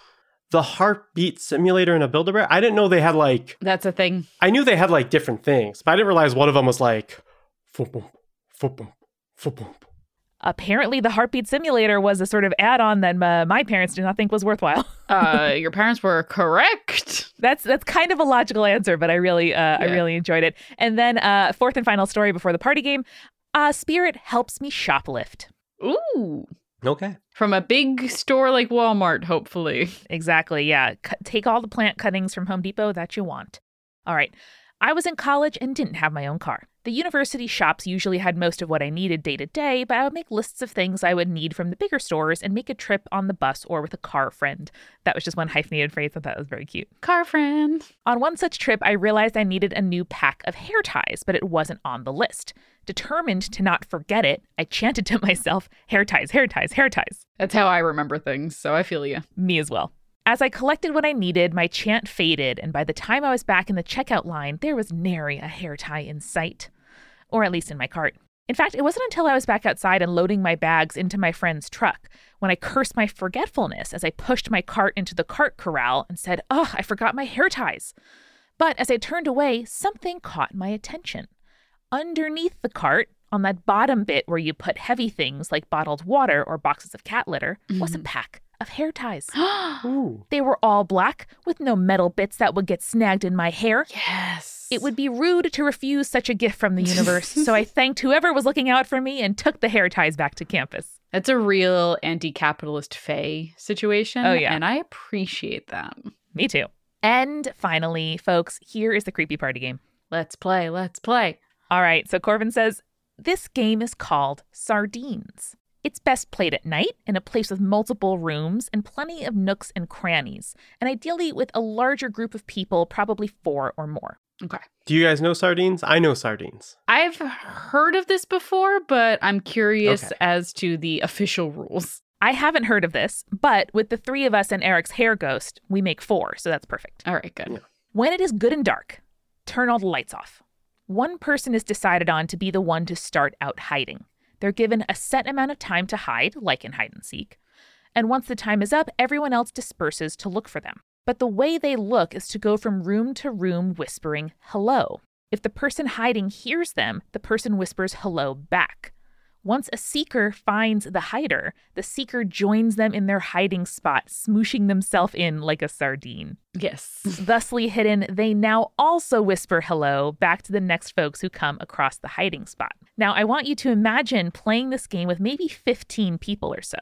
the heartbeat simulator in a Build-A-Bear? I didn't know they had like... That's a thing. I knew they had like different things, but I didn't realize one of them was like... Foop-boom, foop-boom, foop-boom. Apparently, the heartbeat simulator was a sort of add-on that my parents did not think was worthwhile. Your parents were correct. That's kind of a logical answer, but I really enjoyed it. And then fourth and final story before the party game. Spirit helps me shoplift. Ooh. Okay. From a big store like Walmart, hopefully. Exactly, yeah. Take all the plant cuttings from Home Depot that you want. All right. I was in college and didn't have my own car. The university shops usually had most of what I needed day to day, but I would make lists of things I would need from the bigger stores and make a trip on the bus or with a car friend. That was just one hyphenated phrase. I thought that was very cute. Car friend. On one such trip, I realized I needed a new pack of hair ties, but it wasn't on the list. Determined to not forget it, I chanted to myself, hair ties, hair ties, hair ties. That's how I remember things, so I feel you. Me as well. As I collected what I needed, my chant faded, and by the time I was back in the checkout line, there was nary a hair tie in sight. Or at least in my cart. In fact, it wasn't until I was back outside and loading my bags into my friend's truck when I cursed my forgetfulness as I pushed my cart into the cart corral and said, "Oh, I forgot my hair ties." But as I turned away, something caught my attention. Underneath the cart, on that bottom bit where you put heavy things like bottled water or boxes of cat litter, was a pack of hair ties. They were all black, with no metal bits that would get snagged in my hair. Yes. It would be rude to refuse such a gift from the universe, so I thanked whoever was looking out for me and took the hair ties back to campus. That's a real anti-capitalist Faye situation. Oh, yeah. And I appreciate that. Me too. And finally, folks, here is the creepy party game. Let's play. Let's play. All right, so Corbin says, this game is called Sardines. It's best played at night in a place with multiple rooms and plenty of nooks and crannies, and ideally with a larger group of people, probably 4 or more. Okay. Do you guys know Sardines? I know Sardines. I've heard of this before, but I'm curious as to the official rules. I haven't heard of this, but with the 3 of us and Eric's hair ghost, we make 4, so that's perfect. All right, good. Yeah. When it is good and dark, turn all the lights off. One person is decided on to be the one to start out hiding. They're given a set amount of time to hide, like in hide and seek. And once the time is up, everyone else disperses to look for them. But the way they look is to go from room to room whispering hello. If the person hiding hears them, the person whispers hello back. Once a seeker finds the hider, the seeker joins them in their hiding spot, smooshing themselves in like a sardine. Yes. Thusly hidden, they now also whisper hello back to the next folks who come across the hiding spot. Now, I want you to imagine playing this game with maybe 15 people or so.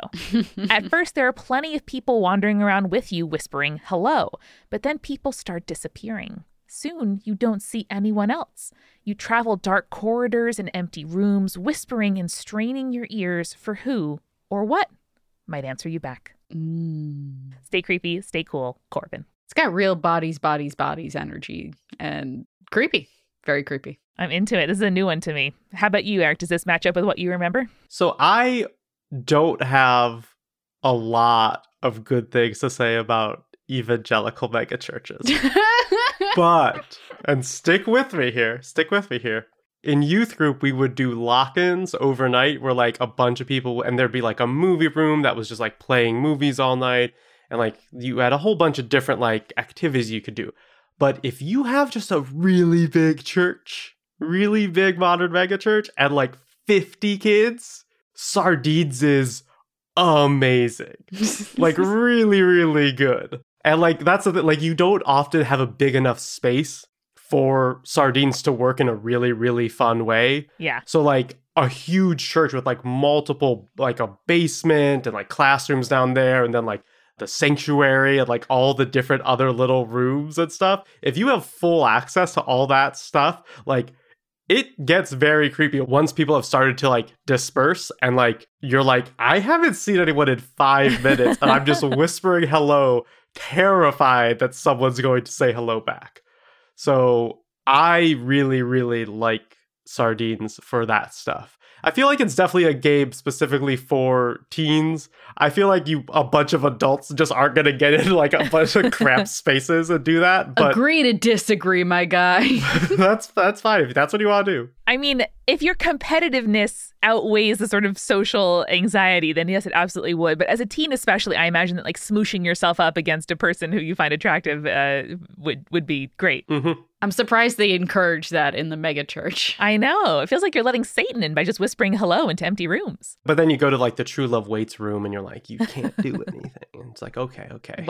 At first, there are plenty of people wandering around with you whispering hello, but then people start disappearing. Soon, you don't see anyone else. You travel dark corridors and empty rooms, whispering and straining your ears for who or what might answer you back. Stay creepy, stay cool, Corbin. It's got real bodies energy and creepy. Very creepy. I'm into it. This is a new one to me. How about you, Eric? Does this match up with what you remember? So I don't have a lot of good things to say about evangelical megachurches. But, and stick with me here. In youth group, we would do lock-ins overnight where like a bunch of people, and there'd be like a movie room that was just like playing movies all night. And like you had a whole bunch of different like activities you could do. But if you have just a really big church, really big modern megachurch, and like 50 kids, Sardines is amazing. Like really, really good. And like that's the thing, like you don't often have a big enough space for Sardines to work in a really, really fun way. Yeah. So like a huge church with like multiple, like a basement and like classrooms down there, and then like the sanctuary and like all the different other little rooms and stuff. If you have full access to all that stuff, like it gets very creepy once people have started to like disperse and like you're like, I haven't seen anyone in 5 minutes and I'm just whispering hello, terrified that someone's going to say hello back. So I really, really like sardines for that stuff. I feel like it's definitely a game specifically for teens. I feel like a bunch of adults just aren't going to get into like a bunch of cramped spaces and do that. But agree to disagree, my guy. that's fine if that's what you want to do. I mean, if your competitiveness outweighs the sort of social anxiety, then yes, it absolutely would. But as a teen especially, I imagine that like smooshing yourself up against a person who you find attractive would be great. Mm-hmm. I'm surprised they encourage that in the mega church. I know. It feels like you're letting Satan in by just whispering hello into empty rooms. But then you go to like the True Love Waits room and you're like, you can't do anything. And it's like, okay.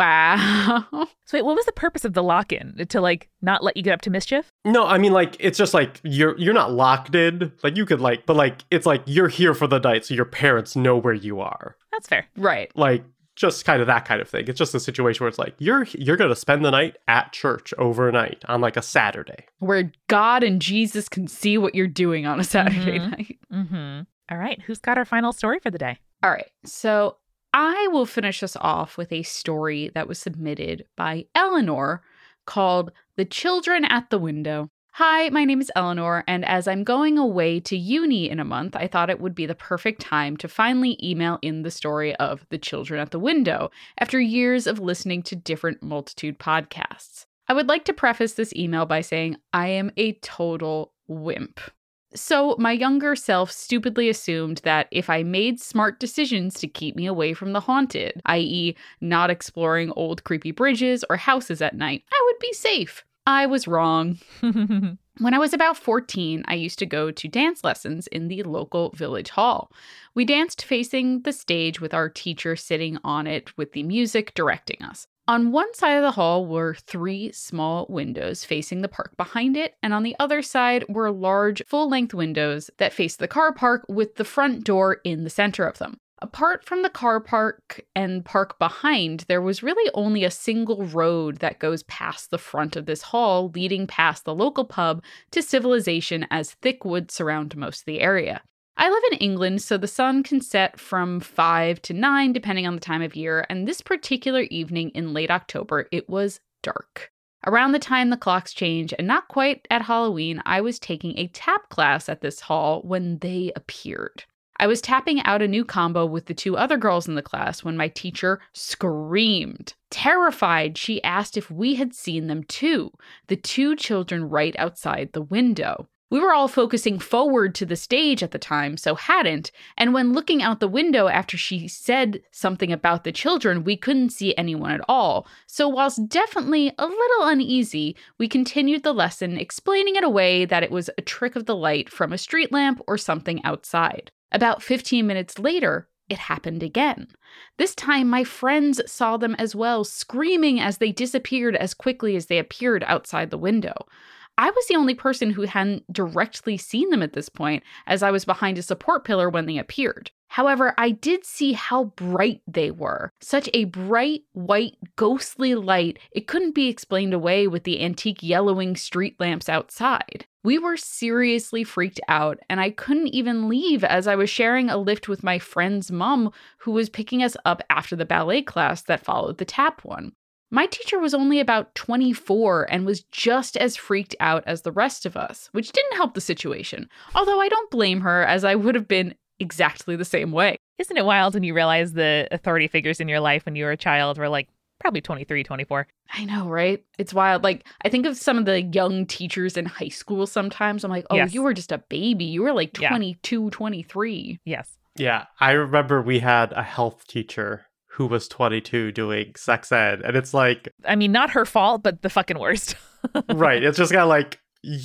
Wow. So wait, what was the purpose of the lock-in? To like not let you get up to mischief? No, I mean like it's just like you're not locked in. Like you could like, but like it's like you're here for the night, so your parents know where you are. That's fair. Right. Like just kind of that kind of thing. It's just a situation where it's like you're going to spend the night at church overnight on like a Saturday. Where God and Jesus can see what you're doing on a Saturday night. Mm-hmm. All right. Who's got our final story for the day? All right. So I will finish us off with a story that was submitted by Eleanor called The Children at the Window. Hi, my name is Eleanor, and as I'm going away to uni in a month, I thought it would be the perfect time to finally email in the story of The Children at the Window after years of listening to different multitude podcasts. I would like to preface this email by saying I am a total wimp. So my younger self stupidly assumed that if I made smart decisions to keep me away from the haunted, i.e. not exploring old creepy bridges or houses at night, I would be safe. I was wrong. When I was about 14, I used to go to dance lessons in the local village hall. We danced facing the stage with our teacher sitting on it with the music directing us. On one side of the hall were 3 small windows facing the park behind it, and on the other side were large full-length windows that faced the car park with the front door in the center of them. Apart from the car park and park behind, there was really only a single road that goes past the front of this hall, leading past the local pub to civilization as thick woods surround most of the area. I live in England, so the sun can set from 5 to 9, depending on the time of year, and this particular evening in late October, it was dark. Around the time the clocks change, and not quite at Halloween, I was taking a tap class at this hall when they appeared. I was tapping out a new combo with the 2 other girls in the class when my teacher screamed. Terrified, she asked if we had seen them too, the 2 children right outside the window. We were all focusing forward to the stage at the time, so hadn't, and when looking out the window after she said something about the children, we couldn't see anyone at all. So whilst definitely a little uneasy, we continued the lesson, explaining it away that it was a trick of the light from a street lamp or something outside. About 15 minutes later, it happened again. This time, my friends saw them as well, screaming as they disappeared as quickly as they appeared outside the window. I was the only person who hadn't directly seen them at this point, as I was behind a support pillar when they appeared. However, I did see how bright they were. Such a bright, white, ghostly light, it couldn't be explained away with the antique yellowing street lamps outside. We were seriously freaked out, and I couldn't even leave as I was sharing a lift with my friend's mom, who was picking us up after the ballet class that followed the tap one. My teacher was only about 24 and was just as freaked out as the rest of us, which didn't help the situation, although I don't blame her, as I would have been exactly the same way. Isn't it wild when you realize the authority figures in your life when you were a child were like probably 23, 24? I know, right? It's wild. Like, I think of some of the young teachers in high school sometimes. I'm like, oh, yes. You were just a baby. You were like 22, 23. Yes. Yeah, I remember we had a health teacher who was 22 doing sex ed, and it's like, I mean, not her fault, but the fucking worst. right. It's just kind of like,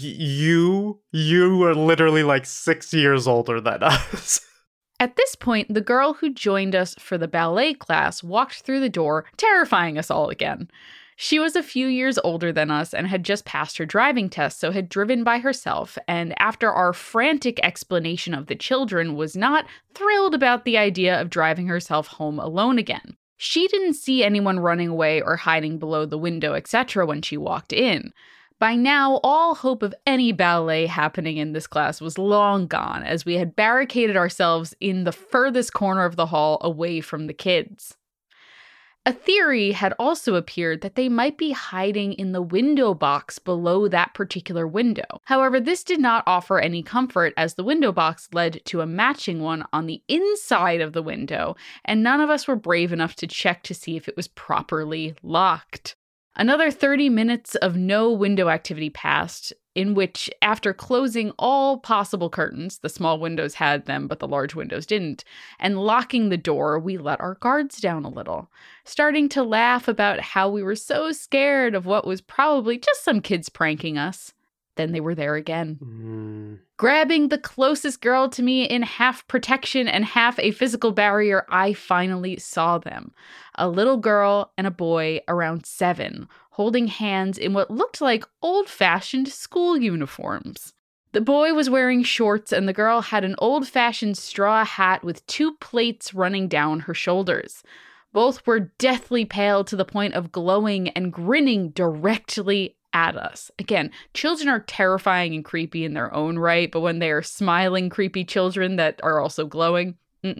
you are literally like 6 years older than us. At this point, the girl who joined us for the ballet class walked through the door, terrifying us all again. She was a few years older than us and had just passed her driving test, so had driven by herself, and after our frantic explanation of the children, was not thrilled about the idea of driving herself home alone again. She didn't see anyone running away or hiding below the window, etc. when she walked in. By now, all hope of any ballet happening in this class was long gone, as we had barricaded ourselves in the furthest corner of the hall away from the kids. A theory had also appeared that they might be hiding in the window box below that particular window. However, this did not offer any comfort as the window box led to a matching one on the inside of the window, and none of us were brave enough to check to see if it was properly locked. Another 30 minutes of no window activity passed, in which, after closing all possible curtains, the small windows had them, but the large windows didn't, and locking the door, we let our guards down a little, starting to laugh about how we were so scared of what was probably just some kids pranking us. Then they were there again. Grabbing the closest girl to me in half protection and half a physical barrier, I finally saw them. A little girl and a boy around 7, holding hands in what looked like old-fashioned school uniforms. The boy was wearing shorts and the girl had an old-fashioned straw hat with 2 plaits running down her shoulders. Both were deathly pale to the point of glowing and grinning directly at us. Again, children are terrifying and creepy in their own right, but when they are smiling, creepy children that are also glowing,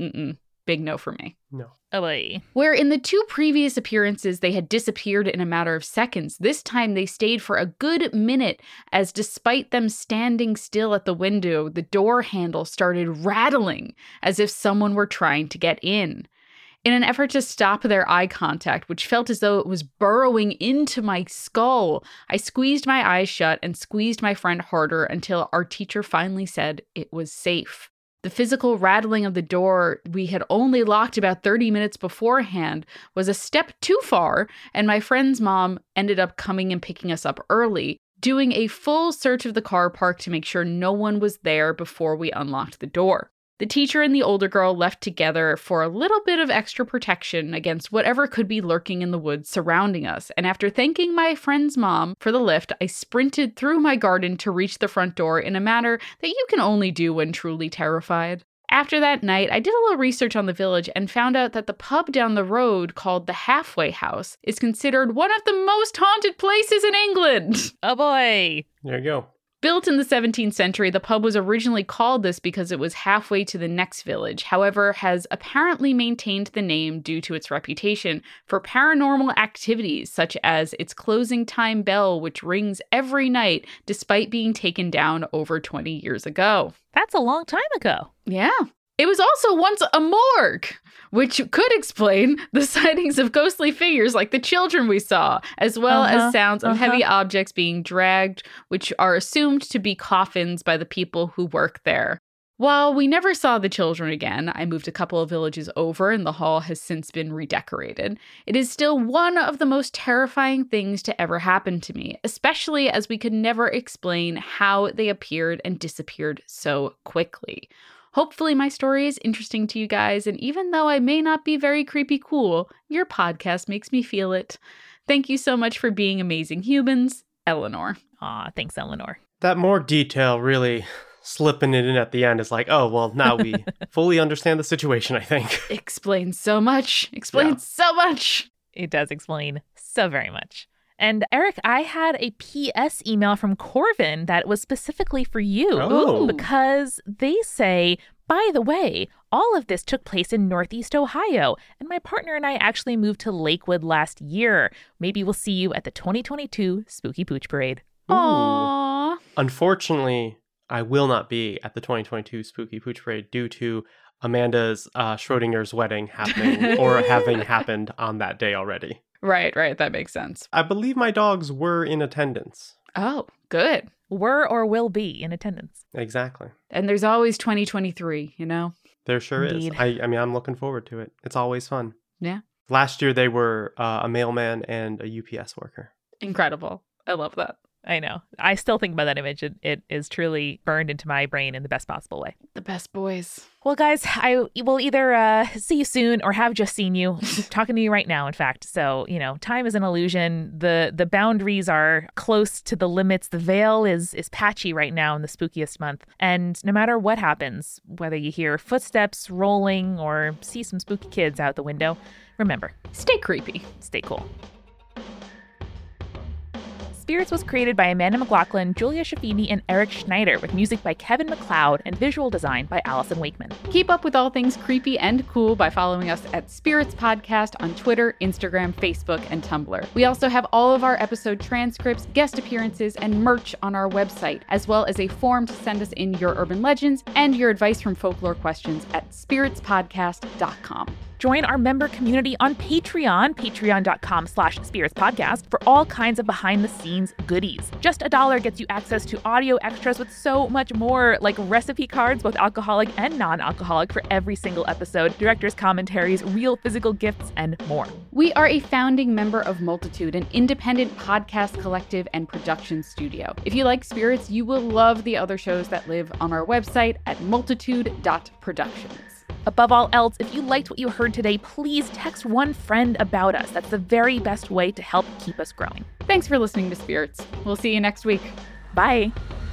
big no for me. No. Oh, boy. Where in the 2 previous appearances they had disappeared in a matter of seconds, this time they stayed for a good minute, as despite them standing still at the window, the door handle started rattling as if someone were trying to get in. In an effort to stop their eye contact, which felt as though it was burrowing into my skull, I squeezed my eyes shut and squeezed my friend harder until our teacher finally said it was safe. The physical rattling of the door we had only locked about 30 minutes beforehand was a step too far, and my friend's mom ended up coming and picking us up early, doing a full search of the car park to make sure no one was there before we unlocked the door. The teacher and the older girl left together for a little bit of extra protection against whatever could be lurking in the woods surrounding us, and after thanking my friend's mom for the lift, I sprinted through my garden to reach the front door in a manner that you can only do when truly terrified. After that night, I did a little research on the village and found out that the pub down the road called the Halfway House is considered one of the most haunted places in England. Oh, boy. There you go. Built in the 17th century, the pub was originally called this because it was halfway to the next village, however, has apparently maintained the name due to its reputation for paranormal activities, such as its closing time bell, which rings every night despite being taken down over 20 years ago. That's a long time ago. Yeah. It was also once a morgue, which could explain the sightings of ghostly figures like the children we saw, as well as sounds of heavy objects being dragged, which are assumed to be coffins by the people who work there. While we never saw the children again, I moved a couple of villages over and the hall has since been redecorated. It is still one of the most terrifying things to ever happen to me, especially as we could never explain how they appeared and disappeared so quickly. Hopefully my story is interesting to you guys, and even though I may not be very creepy cool, your podcast makes me feel it. Thank you so much for being amazing humans, Eleanor. Aw, thanks, Eleanor. That more detail really slipping it in at the end is like, oh, well, now we fully understand the situation, I think. Explains so much. So much. It does explain so very much. And Eric, I had a PS email from Corvin that was specifically for you. Oh. Because they say, by the way, all of this took place in Northeast Ohio, and my partner and I actually moved to Lakewood last year. Maybe we'll see you at the 2022 Spooky Pooch Parade. Aww. Unfortunately, I will not be at the 2022 Spooky Pooch Parade due to Amanda's Schrodinger's wedding happening or having happened on that day already. Right. That makes sense. I believe my dogs were in attendance. Oh, good. Were or will be in attendance. Exactly. And there's always 2023, you know? There sure Indeed. is. I mean, I'm looking forward to it. It's always fun. Yeah. Last year, they were a mailman and a UPS worker. Incredible. I love that. I know. I still think about that image. It is truly burned into my brain in the best possible way. The best boys. Well, guys, I will either see you soon or have just seen you. I'm talking to you right now, in fact. So, time is an illusion. The boundaries are close to the limits. The veil is patchy right now in the spookiest month. And no matter what happens, whether you hear footsteps rolling or see some spooky kids out the window, remember, Stay creepy. stay cool. Spirits was created by Amanda McLaughlin, Julia Shafini, and Eric Schneider, with music by Kevin MacLeod and visual design by Allison Wakeman. Keep up with all things creepy and cool by following us at Spirits Podcast on Twitter, Instagram, Facebook, and Tumblr. We also have all of our episode transcripts, guest appearances, and merch on our website, as well as a form to send us in your urban legends and your advice from folklore questions at spiritspodcast.com. Join our member community on Patreon, patreon.com/spiritspodcast, for all kinds of behind-the-scenes goodies. Just $1 gets you access to audio extras with so much more, like recipe cards, both alcoholic and non-alcoholic, for every single episode, director's commentaries, real physical gifts, and more. We are a founding member of Multitude, an independent podcast collective and production studio. If you like Spirits, you will love the other shows that live on our website at multitude.productions. Above all else, if you liked what you heard today, please text one friend about us. That's the very best way to help keep us growing. Thanks for listening to Spirits. We'll see you next week. Bye.